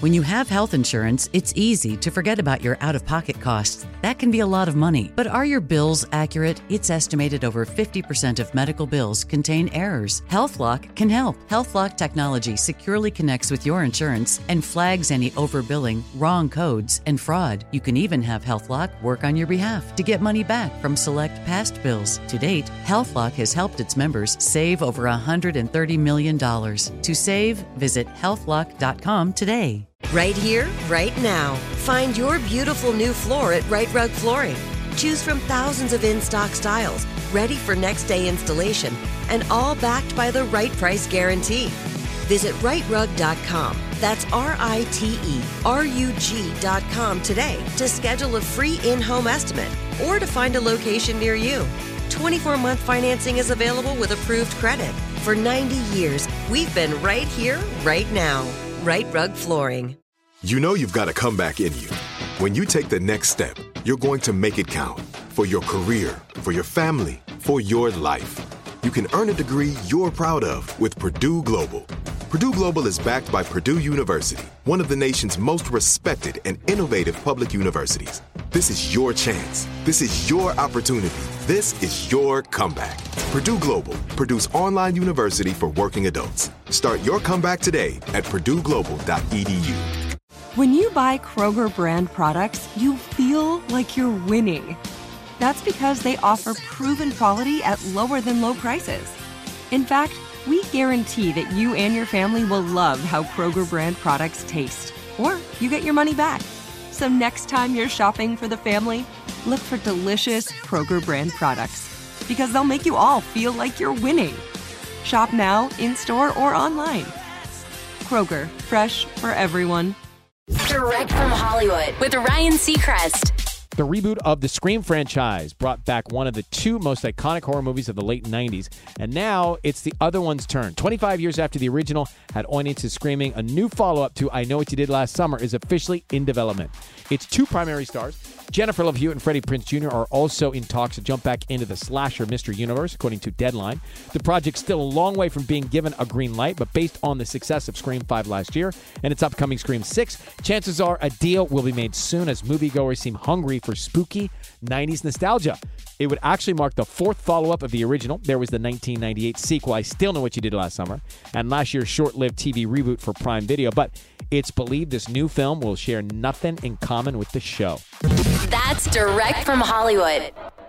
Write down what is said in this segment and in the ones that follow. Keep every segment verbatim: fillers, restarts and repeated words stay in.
When you have health insurance, it's easy to forget about your out-of-pocket costs. That can be a lot of money. But are your bills accurate? It's estimated over fifty percent of medical bills contain errors. HealthLock can help. HealthLock technology securely connects with your insurance and flags any overbilling, wrong codes, and fraud. You can even have HealthLock work on your behalf to get money back from select past bills. To date, HealthLock has helped its members save over one hundred thirty million dollars. To save, visit health lock dot com today. Right here, right now. Find your beautiful new floor at Right Rug Flooring. Choose from thousands of in-stock styles, ready for next day installation, and all backed by the right price guarantee. Visit right rug dot com. That's R I T E R U G dot com today to schedule a free in-home estimate or to find a location near you. twenty-four month financing is available with approved credit. For ninety years, we've been right here, right now. Right Rug Flooring. You know you've got a comeback in you. When you take the next step, you're going to make it count. For your career, for your family, for your life. You can earn a degree you're proud of with Purdue Global. Purdue Global is backed by Purdue University, one of the nation's most respected and innovative public universities. This is your chance. This is your opportunity. This is your comeback. Purdue Global, Purdue's online university for working adults. Start your comeback today at purdue global dot e d u. When you buy Kroger brand products, you feel like you're winning. That's because they offer proven quality at lower than low prices. In fact, we guarantee that you and your family will love how Kroger brand products taste, or you get your money back. So next time you're shopping for the family, look for delicious Kroger brand products, because they'll make you all feel like you're winning. Shop now, in-store, or online. Kroger, fresh for everyone. Direct from Hollywood with Ryan Seacrest. The reboot of the Scream franchise brought back one of the two most iconic horror movies of the late nineties, and now it's the other one's turn. twenty-five years after the original had audiences screaming, a new follow-up to I Know What You Did Last Summer is officially in development. Its two primary stars, Jennifer Love Hewitt and Freddie Prinze Junior, are also in talks to jump back into the slasher mystery universe, according to Deadline. The project's still a long way from being given a green light, but based on the success of Scream five last year and its upcoming Scream six, chances are a deal will be made soon as moviegoers seem hungry for spooky nineties nostalgia. It would actually mark the fourth follow-up of the original. There was the nineteen ninety-eight sequel, I Still Know What You Did Last Summer, and last year's short-lived T V reboot for Prime Video, but it's believed this new film will share nothing in common with the show. That's direct from Hollywood.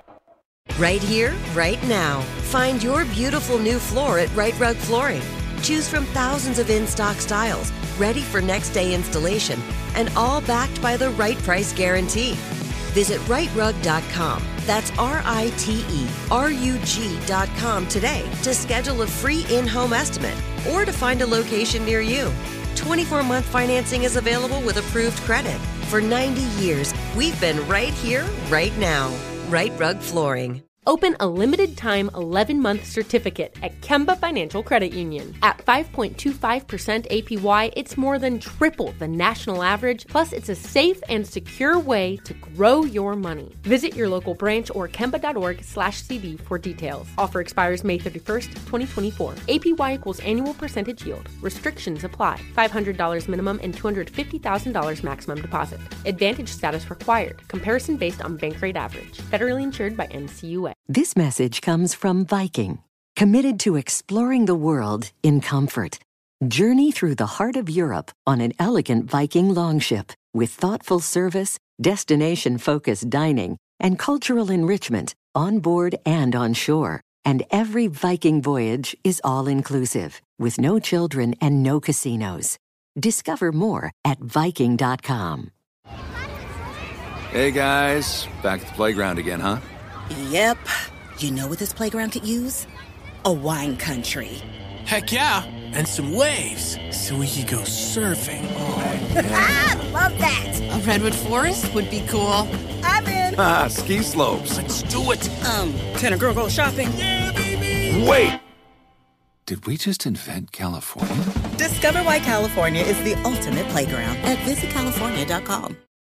Right here, right now. Find your beautiful new floor at Right Rug Flooring. Choose from thousands of in-stock styles, ready for next day installation, and all backed by the right price guarantee. Visit right rug dot com. That's R I T E R U G dot com today to schedule a free in-home estimate or to find a location near you. twenty-four month financing is available with approved credit. For ninety years, we've been right here, right now. Right Rug Flooring. Open a limited-time eleven-month certificate at Kemba Financial Credit Union. At five point two five percent A P Y, it's more than triple the national average, plus it's a safe and secure way to grow your money. Visit your local branch or kemba.org slash CD for details. Offer expires May thirty-first, twenty twenty-four. A P Y equals annual percentage yield. Restrictions apply. five hundred dollars minimum and two hundred fifty thousand dollars maximum deposit. Advantage status required. Comparison based on bank rate average. Federally insured by N C U A. This message comes from Viking, committed to exploring the world in comfort. Journey through the heart of Europe on an elegant Viking longship with thoughtful service, destination-focused dining, and cultural enrichment on board and on shore. And every Viking voyage is all-inclusive, with no children and no casinos. Discover more at viking dot com. Hey guys, back at the playground again, huh? Yep. You know what this playground could use? A wine country. Heck yeah, and some waves so we could go surfing. Oh, yeah. Love that. A redwood forest would be cool. I'm in. Ah, ski slopes. Let's do it. Um, can a girl go shopping? Yeah, baby. Wait. Did we just invent California? Discover why California is the ultimate playground at visit california dot com.